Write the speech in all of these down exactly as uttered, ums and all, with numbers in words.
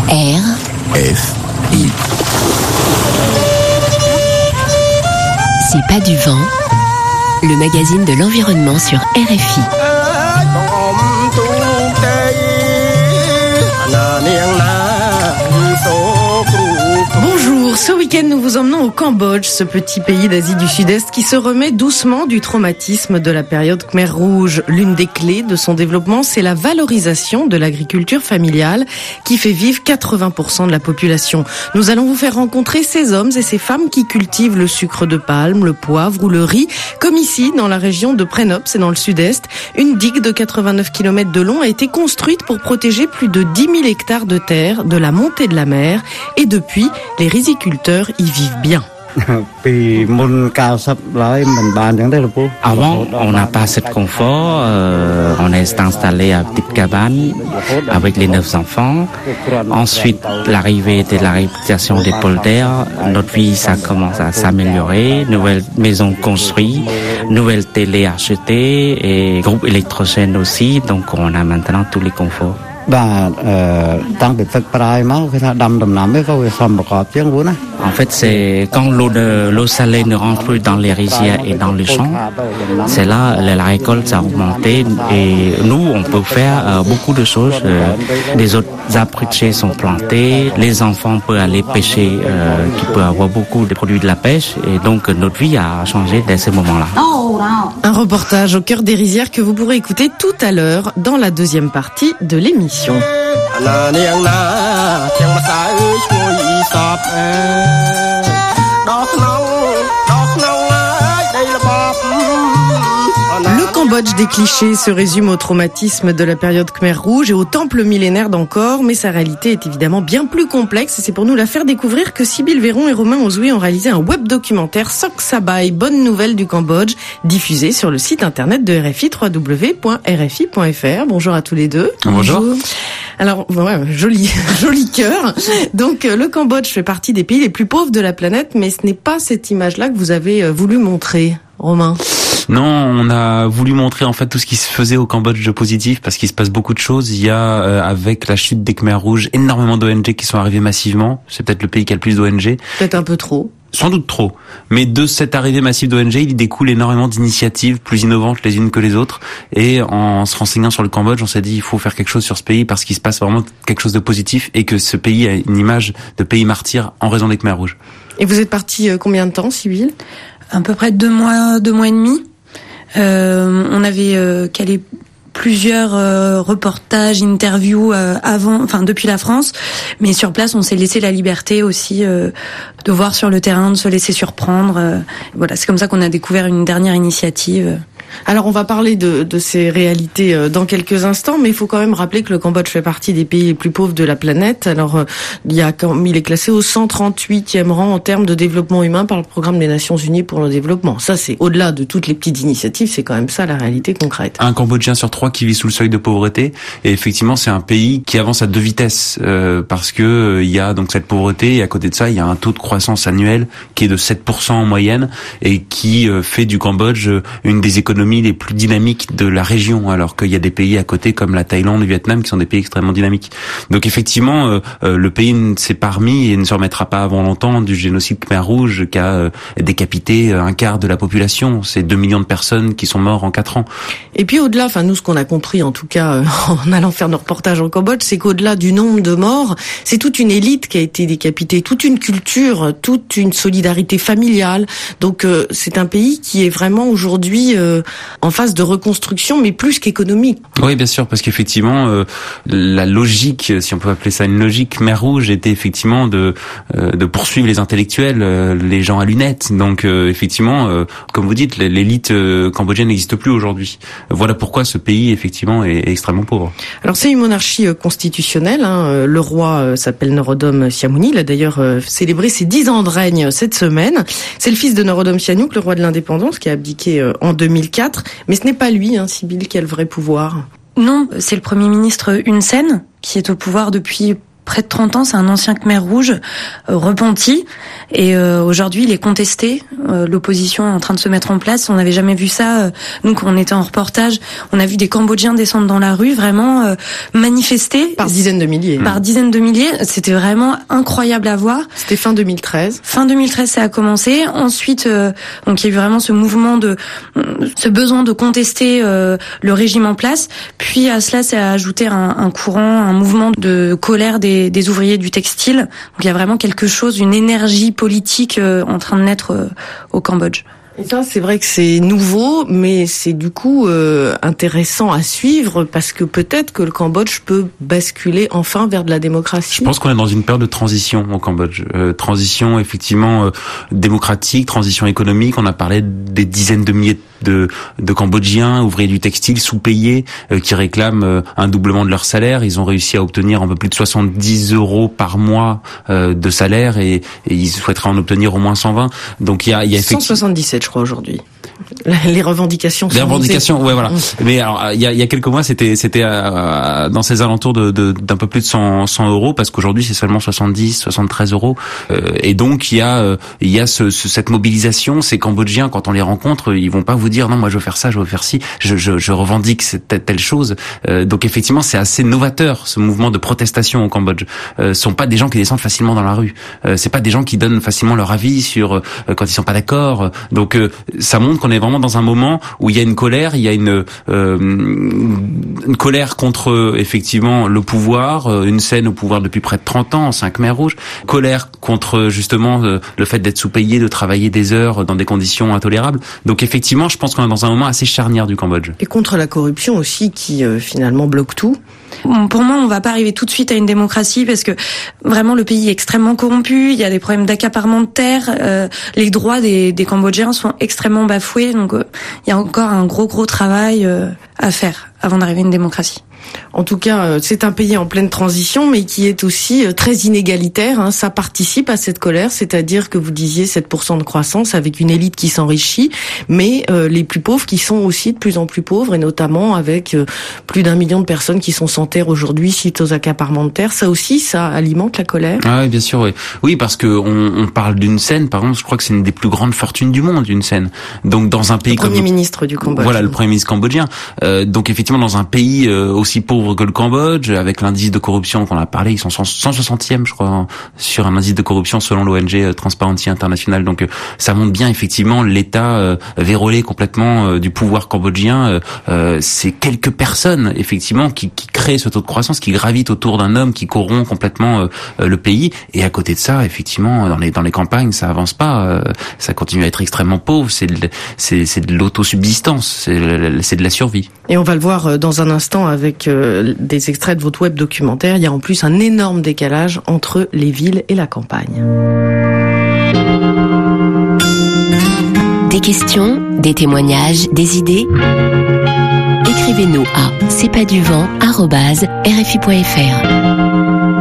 R F I. C'est pas du vent, le magazine de l'environnement sur R F I. Bonjour, ce week-end nous vous emmenons au Cambodge, ce petit pays d'Asie du Sud-Est qui se remet doucement du traumatisme de la période Khmer Rouge. L'une des clés de son développement, c'est la valorisation de l'agriculture familiale qui fait vivre quatre-vingts pour cent de la population. Nous allons vous faire rencontrer ces hommes et ces femmes qui cultivent le sucre de palme, le poivre ou le riz, comme ici dans la région de Prenop, c'est dans le Sud-Est. Une digue de quatre-vingt-neuf kilomètres de long a été construite pour protéger plus de dix mille hectares de terre de la montée de la mer et depuis, les riziculteurs y vivent bien. Avant, on n'a pas assez de confort. Euh, on est installé à petite cabane avec les neuf enfants. Ensuite, l'arrivée de la réputation des polders, notre vie, ça commence à s'améliorer. Nouvelle maison construite, nouvelle télé achetée et groupe électrogène aussi. Donc, on a maintenant tous les conforts. En fait, c'est quand l'eau de l'eau salée ne rentre plus dans les rizières et dans les champs, c'est là la récolte a augmenté et nous on peut faire euh, beaucoup de choses. Euh, les autres arbres sont plantés, les enfants peuvent aller pêcher, euh, qui peut avoir beaucoup de produits de la pêche et donc notre vie a changé dès ce moment-là. Un reportage au cœur des rizières que vous pourrez écouter tout à l'heure dans la deuxième partie de l'émission. Le Cambodge des clichés se résume au traumatisme de la période Khmer Rouge et au temple millénaire d'Angkor, mais sa réalité est évidemment bien plus complexe et c'est pour nous la faire découvrir que Sybille Véron et Romain Ozoui ont réalisé un web documentaire Sok Sabay, bonne nouvelle du Cambodge, diffusé sur le site internet de R F I, w w w point r f i point f r. Bonjour à tous les deux. Bonjour. Bonjour. Alors, ouais, joli, joli cœur. Donc, le Cambodge fait partie des pays les plus pauvres de la planète, mais ce n'est pas cette image-là que vous avez voulu montrer, Romain. Non, on a voulu montrer en fait tout ce qui se faisait au Cambodge de positif parce qu'il se passe beaucoup de choses. Il y a, euh, avec la chute des Khmer Rouges, énormément d'O N G qui sont arrivés massivement. C'est peut-être le pays qui a le plus d'O N G. Peut-être un peu trop. Sans doute trop. Mais de cette arrivée massive d'O N G, il découle énormément d'initiatives plus innovantes les unes que les autres. Et en se renseignant sur le Cambodge, on s'est dit il faut faire quelque chose sur ce pays parce qu'il se passe vraiment quelque chose de positif et que ce pays a une image de pays martyr en raison des Khmer Rouges. Et vous êtes parti combien de temps, Sybille ? À peu près deux mois, deux mois et demi. Euh, on avait euh, calé plusieurs euh, reportages, interviews euh, avant, enfin depuis la France, mais sur place on s'est laissé la liberté aussi euh, de voir sur le terrain, de se laisser surprendre. Euh, voilà, c'est comme ça qu'on a découvert une dernière initiative. Alors on va parler de, de ces réalités euh, dans quelques instants, mais il faut quand même rappeler que le Cambodge fait partie des pays les plus pauvres de la planète. Alors euh, il y a, il est classé au cent trente-huitième rang en termes de développement humain par le programme des Nations Unies pour le développement. Ça c'est au-delà de toutes les petites initiatives, c'est quand même ça la réalité concrète. Un Cambodgien sur trois qui vit sous le seuil de pauvreté, et effectivement c'est un pays qui avance à deux vitesses euh, parce que euh, il y a donc cette pauvreté et à côté de ça il y a un taux de croissance annuel qui est de sept pour cent en moyenne et qui euh, fait du Cambodge euh, une des économies les plus dynamiques de la région, alors qu'il y a des pays à côté comme la Thaïlande, le Vietnam, qui sont des pays extrêmement dynamiques. Donc effectivement, euh, euh, le pays ne s'est pas remis et ne se remettra pas avant longtemps du génocide Khmer Rouge qui a euh, décapité un quart de la population. C'est deux millions de personnes qui sont mortes en quatre ans. Et puis au-delà, enfin nous ce qu'on a compris en tout cas euh, en allant faire nos reportages au Cambodge, c'est qu'au-delà du nombre de morts, c'est toute une élite qui a été décapitée, toute une culture, toute une solidarité familiale. Donc euh, c'est un pays qui est vraiment aujourd'hui euh, en phase de reconstruction, mais plus qu'économique. Oui, bien sûr, parce qu'effectivement, euh, la logique, si on peut appeler ça une logique, Khmer Rouge était effectivement de euh, de poursuivre les intellectuels, euh, les gens à lunettes. Donc euh, effectivement, euh, comme vous dites, l'élite euh, cambodgienne n'existe plus aujourd'hui. Voilà pourquoi ce pays effectivement est, est extrêmement pauvre. Alors c'est une monarchie euh, constitutionnelle. Hein. Le roi euh, s'appelle Norodom Sihamoni. Il a d'ailleurs euh, célébré ses dix ans de règne cette semaine. C'est le fils de Norodom Sihanouk, le roi de l'indépendance, qui a abdiqué euh, en deux mille quatre. Mais ce n'est pas lui, hein, Sybille, qui a le vrai pouvoir. Non, c'est le Premier ministre Hun Sen, qui est au pouvoir depuis près de trente ans. C'est un ancien Khmer rouge euh, repenti. Et euh, aujourd'hui, il est contesté. Euh, l'opposition est en train de se mettre en place. On n'avait jamais vu ça. Euh, nous, quand on était en reportage, on a vu des Cambodgiens descendre dans la rue, vraiment euh, manifester. Par dizaines de milliers. Par dizaines de milliers. C'était vraiment incroyable à voir. C'était fin deux mille treize. Fin deux mille treize, ça a commencé. Ensuite, euh, donc il y a eu vraiment ce mouvement de, ce besoin de contester euh, le régime en place. Puis à cela, ça a ajouté un, un courant, un mouvement de colère des, des ouvriers du textile. Donc il y a vraiment quelque chose, une énergie politique euh, en train de naître euh, au Cambodge. Et ça, c'est vrai que c'est nouveau, mais c'est du coup euh, intéressant à suivre parce que peut-être que le Cambodge peut basculer enfin vers de la démocratie. Je pense qu'on est dans une période de transition au Cambodge. Euh, transition effectivement euh, démocratique, transition économique. On a parlé des dizaines de milliers de, de Cambodgiens, ouvriers du textile, sous-payés, euh, qui réclament euh, un doublement de leur salaire. Ils ont réussi à obtenir un peu plus de soixante-dix euros par mois euh, de salaire et, et ils souhaiteraient en obtenir au moins cent vingt. Donc il y a, il y a cent soixante-dix-sept, je crois, aujourd'hui. Les revendications sont Les revendications, montées. ouais, voilà. Mais alors, il y a, il y a quelques mois, c'était, c'était euh, dans ces alentours de, de, d'un peu plus de cent, cent euros, parce qu'aujourd'hui, c'est seulement soixante-dix, soixante-treize euros. Euh, et donc, il y a, euh, il y a ce, ce, cette mobilisation. Ces Cambodgiens, quand on les rencontre, ils vont pas vous dire, non, moi, je veux faire ça, je veux faire ci, je, je, je revendique cette telle, telle chose. Euh, donc, effectivement, c'est assez novateur, ce mouvement de protestation au Cambodge. Euh, ce sont pas des gens qui descendent facilement dans la rue. Euh, c'est pas des gens qui donnent facilement leur avis sur euh, quand ils sont pas d'accord. Donc, euh, ça montre qu'on est vraiment dans un moment où il y a une colère, il y a une euh, une colère contre effectivement le pouvoir, une scène au pouvoir depuis près de trente ans, c'est un Khmer rouge, colère contre justement euh, le fait d'être sous-payé, de travailler des heures dans des conditions intolérables. Donc effectivement, je pense qu'on est dans un moment assez charnière du Cambodge. Et contre la corruption aussi qui euh, finalement bloque tout. Pour moi, on va pas arriver tout de suite à une démocratie parce que vraiment le pays est extrêmement corrompu. Il y a des problèmes d'accaparement de terre. Euh, les droits des, des Cambodgiens sont extrêmement bafoués. Donc, euh, il y a encore un gros gros travail euh, à faire avant d'arriver à une démocratie. En tout cas, c'est un pays en pleine transition, mais qui est aussi très inégalitaire. Hein. Ça participe à cette colère, c'est-à-dire que vous disiez sept pour cent de croissance avec une élite qui s'enrichit, mais euh, les plus pauvres qui sont aussi de plus en plus pauvres, et notamment avec euh, plus d'un million de personnes qui sont sans terre aujourd'hui suite aux accaparements de terre. Ça aussi, ça alimente la colère. Ah oui, bien sûr, oui. Oui, parce que on, on parle d'une scène, par exemple, je crois que c'est une des plus grandes fortunes du monde, une scène. Donc dans un pays le premier comme... ministre du Cambodge. Voilà, le premier ministre cambodgien. Euh, donc effectivement, dans un pays euh, aussi pauvre que le Cambodge, avec l'indice de corruption qu'on a parlé, ils sont cent soixantième, je crois, sur un indice de corruption selon l'O N G Transparency International. Donc, euh, ça montre bien effectivement l'état euh, vérolé complètement euh, du pouvoir cambodgien. Euh, c'est quelques personnes effectivement qui, qui créent ce taux de croissance, qui gravitent autour d'un homme qui corrompt complètement euh, le pays. Et à côté de ça, effectivement, dans les dans les campagnes, ça avance pas. Euh, ça continue à être extrêmement pauvre. C'est de, c'est c'est de l'autosubsistance. C'est c'est de la survie. Et on va le voir dans un instant avec euh, des extraits de votre web documentaire. Il y a en plus un énorme décalage entre les villes et la campagne. Des questions, des témoignages, des idées. Écrivez-nous à c'est pas du vent arobase r f i point f r.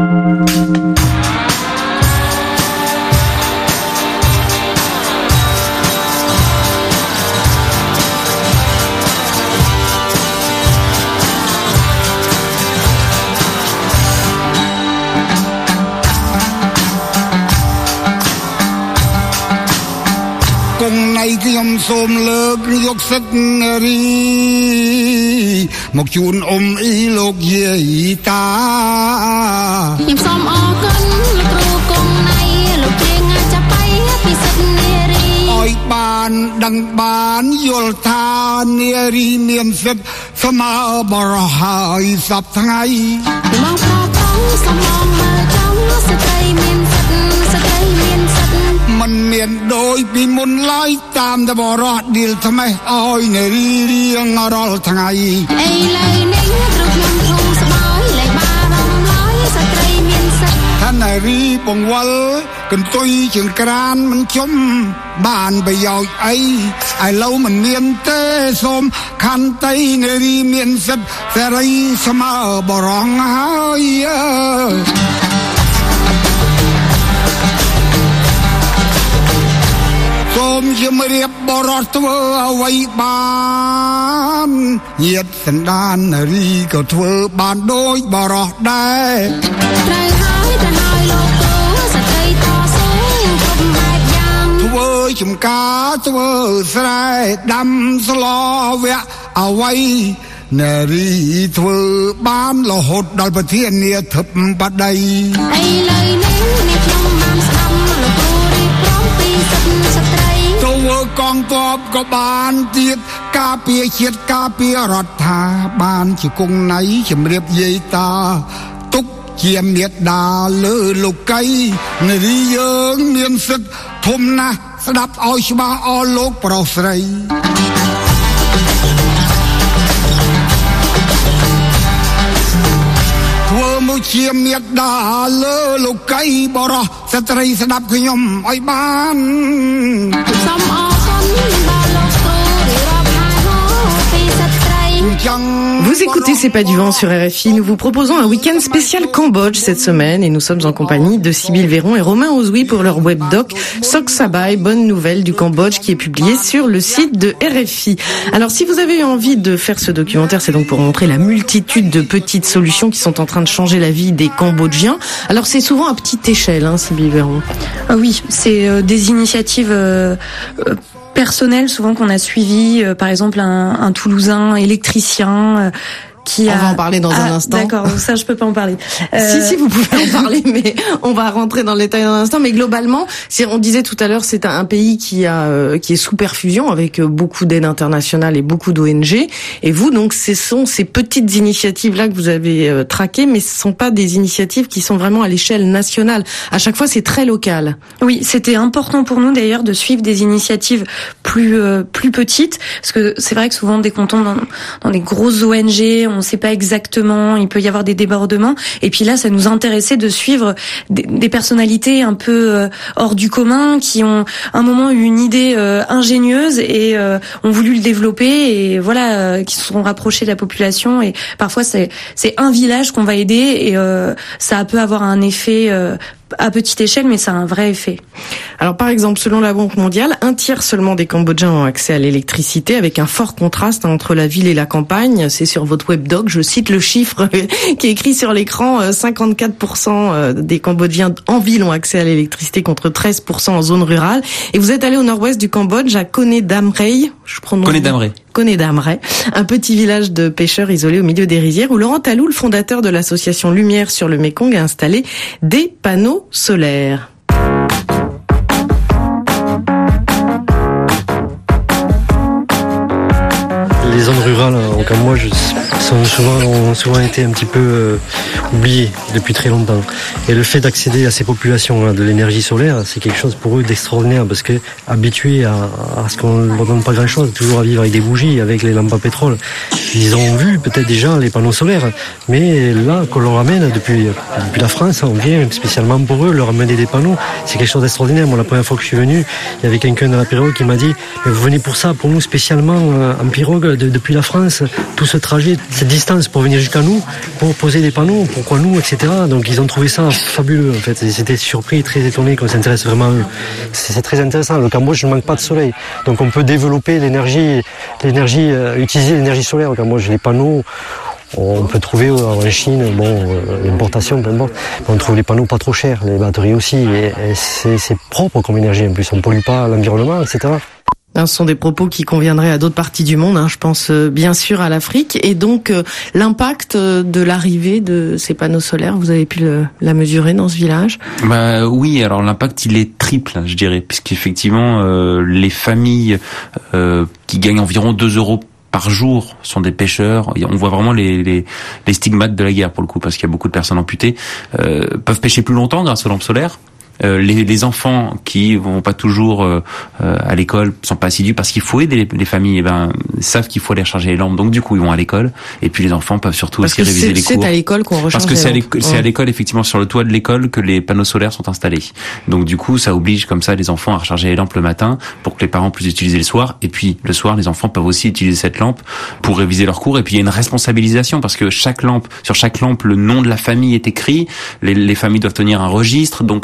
ខ្ញុំសូមលើកយកសិទ្ធិនារីមកជូនអ៊ំអ៊ីលោកយាយតាខ្ញុំសូមអរគុណលោកគ្រូគង់ណៃលោកព្រៀងចាប់បៃពីសិទ្ធិនារីអោយបានដឹងបានយល់ថានារីមានសិទ្ធិស្មើបរិះហើយសពថ្ងៃមកប្រផងសំងមើលចំស្ត្រីមានសិទ្ធិស្ត្រីមានសិទ្ធិមិនមានដូចពីមុនឡើយតាមតែបរោះឌីលថ្មេះអោយនារីរៀងរាល់ថ្ងៃអីឡើយនេះគ្រូខ្ញុំគ្រូស្បើយលែងបារម្ភឡើយស្ត្រីមានសិទ្ធិថានារីបង្វិលកន្ទុយជាងក្រានមិនជុំបានប្រយោជន៍អីឥឡូវមិនមានទេសូមខន្តីនារីមានសិទ្ធិសេរីស្មើបរងហើយសូមជំរាបបរោះធ្វើអ្វីបានញាតិសន្តាននារីក៏ធ្វើបានដូចបរោះដែរត្រូវហើយចំការធ្វើស្រែដាំស្លវៈអ្វីនារីធ្វើបានរហូតដល់ប្រធានាធិបតីឥឡូវនេះអ្នកខ្ញុំបានស្ដាប់លោកគ្រូរៀបរាប់ពីសិទ្ធិស្ត្រីទៅធ្វើកងទ័ពក៏បានទៀតការពារជាតិការពាររដ្ឋាបានជាគង់ណៃជំរាបយាយតាទុកជាមេដាលើលោកីនារីយើងមានសិទ្ធិធំណាស់ស្ដាប់ឲ្យច្បាស់អស់លោកប្រុសស្រីធ្វើមកជាមេដាលើលោកីបរោះស្ត្រីស្ដាប់ខ្ញុំឲ្យបានសូមអរគុណដល់លោកគ្រូរៀបរាប់ពីស្ត្រី Vous écoutez C'est pas du vent sur R F I. Nous vous proposons un week-end spécial Cambodge cette semaine et nous sommes en compagnie de Sybille Véron et Romain Ozoui pour leur webdoc Sok Sabay, bonne nouvelle du Cambodge qui est publié sur le site de R F I. Alors si vous avez eu envie de faire ce documentaire, c'est donc pour montrer la multitude de petites solutions qui sont en train de changer la vie des Cambodgiens. Alors c'est souvent à petite échelle, hein, Sybille Véron. Ah oui, c'est euh, des initiatives euh, euh, personnel souvent qu'on a suivi, euh, par exemple un, un Toulousain électricien euh, qui on a... va en parler dans ah, un instant. D'accord, ça je peux pas en parler. Euh... Si si vous pouvez en parler, mais on va rentrer dans le détail dans un instant. Mais globalement, si on disait tout à l'heure, c'est un pays qui a euh, qui est sous perfusion avec beaucoup d'aide internationale et beaucoup d'O N G. Et vous, donc, ce sont ces petites initiatives là que vous avez euh, traquées, mais ce sont pas des initiatives qui sont vraiment à l'échelle nationale. À chaque fois, c'est très local. Oui, c'était important pour nous d'ailleurs de suivre des initiatives plus euh, plus petites, parce que c'est vrai que souvent dès qu'on tombe dans, dans des grosses O N G, on ne sait pas exactement, il peut y avoir des débordements. Et puis là, ça nous intéressait de suivre des, des personnalités un peu euh, hors du commun, qui ont un moment eu une idée euh, ingénieuse et euh, ont voulu le développer, et voilà, euh, qui se sont rapprochés de la population. Et parfois, c'est c'est un village qu'on va aider, et euh, ça peut avoir un effet euh, à petite échelle, mais ça a un vrai effet. Alors par exemple, selon la Banque mondiale, un tiers seulement des Cambodgiens ont accès à l'électricité, avec un fort contraste entre la ville et la campagne. C'est sur votre webdoc, je cite le chiffre qui est écrit sur l'écran, cinquante-quatre pour cent des Cambodgiens en ville ont accès à l'électricité contre treize pour cent en zone rurale. Et vous êtes allé au nord-ouest du Cambodge, à Kone Dam Rey, je prononce Kone Dam Rey. Kone Dam Rey, un petit village de pêcheurs isolé au milieu des rizières, où Laurent Talou, le fondateur de l'association Lumière sur le Mékong, a installé des panneaux solaires. Les zones rurales au Cambodge sont souvent, ont souvent été un petit peu euh, oubliées depuis très longtemps. Et le fait d'accéder à ces populations là, de l'énergie solaire, c'est quelque chose pour eux d'extraordinaire, parce que habitués à, à ce qu'on ne leur donne pas grand-chose, toujours à vivre avec des bougies, avec les lampes à pétrole, ils ont vu peut-être déjà les panneaux solaires, mais là qu'on leur amène depuis, depuis la France, on vient spécialement pour eux leur amener des panneaux, c'est quelque chose d'extraordinaire. Moi, la première fois que je suis venu, il y avait quelqu'un dans la pirogue qui m'a dit mais vous venez pour ça, pour nous spécialement en pirogue de, depuis la France, tout ce trajet, cette distance pour venir jusqu'à nous, pour poser des panneaux, pourquoi nous, et cetera. Donc ils ont trouvé ça fabuleux en fait, ils étaient surpris et très étonnés qu'on s'intéresse vraiment à eux. C'est, c'est très intéressant, le Cambodge ne manque pas de soleil, donc on peut développer l'énergie, l'énergie euh, utiliser l'énergie solaire au Cambodge. Les panneaux, on peut trouver en Chine, bon, euh, l'importation, peu importe, on trouve les panneaux pas trop chers, les batteries aussi, et, et c'est, c'est propre comme énergie en plus, on ne pollue pas l'environnement, et cetera. Ce sont des propos qui conviendraient à d'autres parties du monde, hein. Je pense euh, bien sûr à l'Afrique. Et donc euh, l'impact de l'arrivée de ces panneaux solaires, vous avez pu le, la mesurer dans ce village? Bah oui, alors l'impact il est triple, je dirais, puisqu'effectivement euh, les familles euh, qui gagnent environ deux euros par jour sont des pêcheurs. On voit vraiment les, les, les stigmates de la guerre pour le coup, parce qu'il y a beaucoup de personnes amputées, euh, peuvent pêcher plus longtemps grâce aux lampes solaires. Euh, les, les enfants qui vont pas toujours euh, à l'école, sont pas assidus parce qu'il faut aider les, les familles, et ben savent qu'il faut aller recharger les lampes, donc du coup ils vont à l'école, et puis les enfants peuvent surtout parce aussi réviser c'est, les cours. C'est à l'école qu'on recharge. Parce que les c'est, à lampes. l'école, c'est à l'école effectivement, sur le toit de l'école que les panneaux solaires sont installés. Donc du coup ça oblige comme ça les enfants à recharger les lampes le matin pour que les parents puissent utiliser le soir, et puis le soir les enfants peuvent aussi utiliser cette lampe pour réviser leurs cours. Et puis il y a une responsabilisation, parce que chaque lampe, sur chaque lampe le nom de la famille est écrit, les, les familles doivent tenir un registre, donc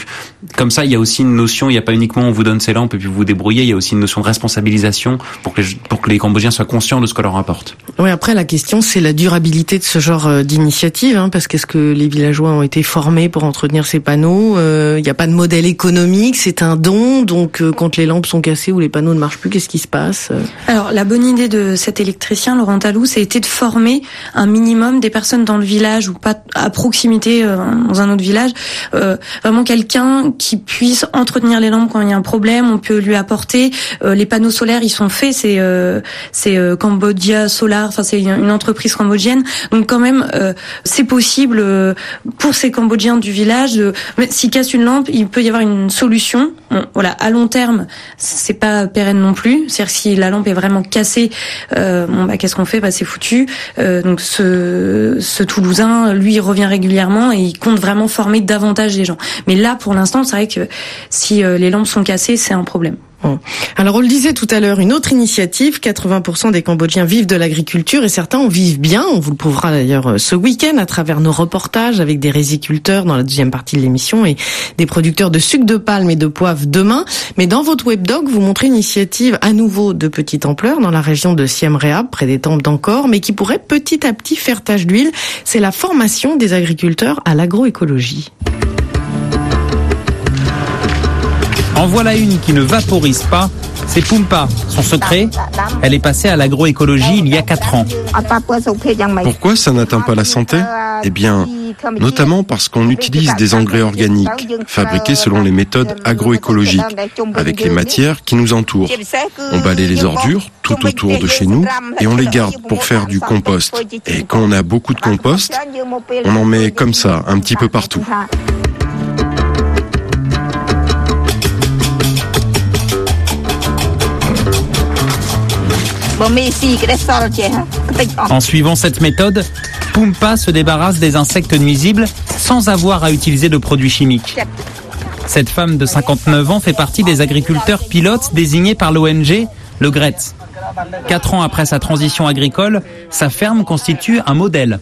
comme ça, il y a aussi une notion, il n'y a pas uniquement on vous donne ces lampes et puis vous vous débrouillez, il y a aussi une notion de responsabilisation pour que les, pour que les Cambodgiens soient conscients de ce que leur apporte. Oui, après la question c'est la durabilité de ce genre d'initiative, hein, parce qu'est-ce que les villageois ont été formés pour entretenir ces panneaux, euh, il n'y a pas de modèle économique, c'est un don, donc euh, quand les lampes sont cassées ou les panneaux ne marchent plus, qu'est-ce qui se passe? Alors la bonne idée de cet électricien, Laurent Talou, ça a été de former un minimum des personnes dans le village ou pas à proximité euh, dans un autre village, euh, vraiment quelqu'un qui puisse entretenir les lampes quand il y a un problème, on peut lui apporter. Euh, les panneaux solaires, ils sont faits, c'est euh, c'est euh, Cambodia Solar, enfin c'est une entreprise cambodgienne. Donc quand même, euh, c'est possible euh, pour ces Cambodgiens du village. Euh, S'ils cassent une lampe, il peut y avoir une solution. Bon, voilà, à long terme, c'est pas pérenne non plus. C'est-à-dire que si la lampe est vraiment cassée, euh, bon bah qu'est-ce qu'on fait? Bah c'est foutu. Euh, donc ce ce Toulousain, lui, il revient régulièrement et il compte vraiment former davantage les gens. Mais là, pour l'instant, c'est vrai que si euh, les lampes sont cassées, c'est un problème. Bon. Alors on le disait tout à l'heure, une autre initiative, quatre-vingts pour cent des Cambodgiens vivent de l'agriculture et certains en vivent bien. On vous le prouvera d'ailleurs ce week-end à travers nos reportages avec des riziculteurs dans la deuxième partie de l'émission et des producteurs de sucre de palme et de poivre demain. Mais dans votre webdoc, vous montrez une initiative à nouveau de petite ampleur dans la région de Siem Reap, près des temples d'Angkor, mais qui pourrait petit à petit faire tache d'huile. C'est la formation des agriculteurs à l'agroécologie. En voilà une qui ne vaporise pas, c'est Pumpa. Son secret, elle est passée à l'agroécologie il y a quatre ans. Pourquoi ça n'atteint pas la santé? Eh bien, notamment parce qu'on utilise des engrais organiques, fabriqués selon les méthodes agroécologiques, avec les matières qui nous entourent. On balaie les ordures tout autour de chez nous et on les garde pour faire du compost. Et quand on a beaucoup de compost, on en met comme ça, un petit peu partout. En suivant cette méthode, Pumpa se débarrasse des insectes nuisibles sans avoir à utiliser de produits chimiques. Cette femme de cinquante-neuf ans fait partie des agriculteurs pilotes désignés par l'O N G, le G R E T S. Quatre ans après sa transition agricole, sa ferme constitue un modèle.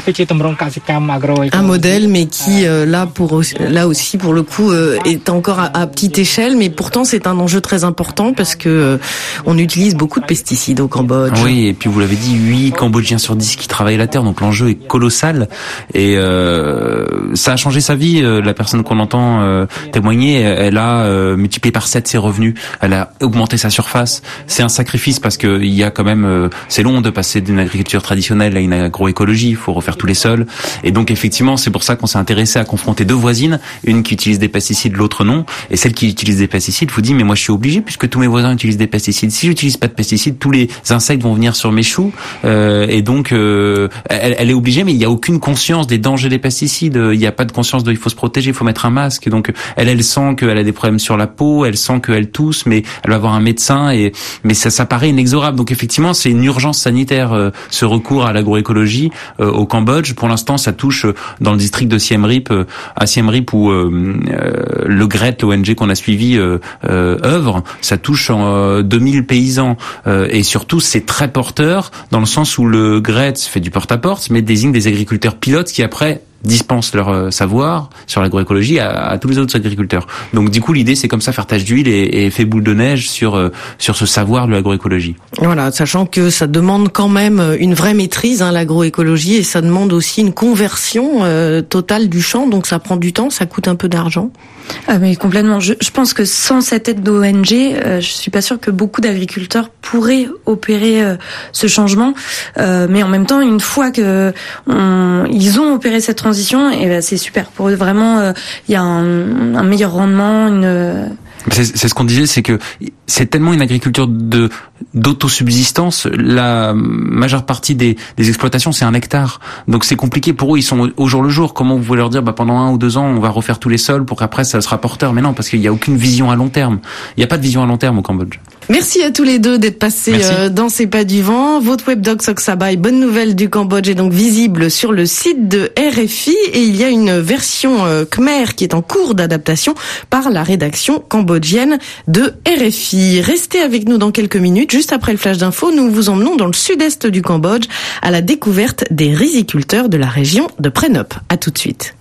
Un modèle, mais qui euh, là pour là aussi pour le coup euh, est encore à, à petite échelle, mais pourtant c'est un enjeu très important parce que euh, on utilise beaucoup de pesticides au Cambodge. Oui, et puis vous l'avez dit, huit Cambodgiens sur dix qui travaillent la terre, donc l'enjeu est colossal et euh, ça a changé sa vie. La personne qu'on entend euh, témoigner, elle a euh, multiplié par sept ses revenus, elle a augmenté sa surface. C'est un sacrifice parce que il y a quand même, euh, c'est long de passer d'une agriculture traditionnelle à une agroécologie. Il faut refaire tous les sols. Et donc effectivement, c'est pour ça qu'on s'est intéressé à confronter deux voisines, une qui utilise des pesticides, l'autre non. Et celle qui utilise des pesticides vous dit mais moi je suis obligé puisque tous mes voisins utilisent des pesticides. Si j'utilise pas de pesticides, tous les insectes vont venir sur mes choux. Euh, et donc euh, elle, elle est obligée, mais il y a aucune conscience des dangers des pesticides. Il n'y a pas de conscience de il faut se protéger, il faut mettre un masque. Et donc elle, elle sent qu'elle a des problèmes sur la peau, elle sent qu'elle tousse, mais elle va voir un médecin. Et mais ça, ça paraît inexorable. Donc effectivement, c'est une urgence sanitaire euh, ce recours à l'agroécologie euh, au Cambodge. Pour l'instant, ça touche euh, dans le district de Siem Reap, euh, à Siem Reap où euh, euh, le G R E T, l'O N G qu'on a suivi, euh, euh, œuvre. Ça touche euh, deux mille paysans euh, et surtout c'est très porteur dans le sens où le G R E T fait du porte-à-porte, mais désigne des agriculteurs pilotes qui après dispensent leur euh, savoir sur l'agroécologie à, à tous les autres agriculteurs. Donc du coup l'idée c'est comme ça faire tache d'huile et, et fait boule de neige sur euh, sur ce savoir de l'agroécologie. Voilà, sachant que ça demande quand même une vraie maîtrise, hein, l'agroécologie, et ça demande aussi une conversion euh, totale du champ, donc ça prend du temps, ça coûte un peu d'argent. Ah mais complètement. Je, je pense que sans cette aide d'O N G, euh, je suis pas sûre que beaucoup d'agriculteurs pourraient opérer euh, ce changement. Euh, mais en même temps, une fois que on, ils ont opéré cette transition, et ben c'est super pour eux. Vraiment, il euh, y a un, un meilleur rendement, une euh, C'est, c'est ce qu'on disait, c'est que c'est tellement une agriculture de d'autosubsistance. La majeure partie des, des exploitations, c'est un hectare. Donc c'est compliqué pour eux, ils sont au jour le jour. Comment vous pouvez leur dire, bah, pendant un ou deux ans, on va refaire tous les sols pour qu'après ça sera porteur? Mais non, parce qu'il n'y a aucune vision à long terme. Il n'y a pas de vision à long terme au Cambodge. Merci à tous les deux d'être passés euh, dans C'est pas du vent. Votre webdoc Soksabai, bonne nouvelle du Cambodge, est donc visible sur le site de R F I et il y a une version euh, khmer qui est en cours d'adaptation par la rédaction cambodgienne de R F I. Restez avec nous dans quelques minutes. Juste après le flash d'info, nous vous emmenons dans le sud-est du Cambodge à la découverte des riziculteurs de la région de Prenop. À tout de suite.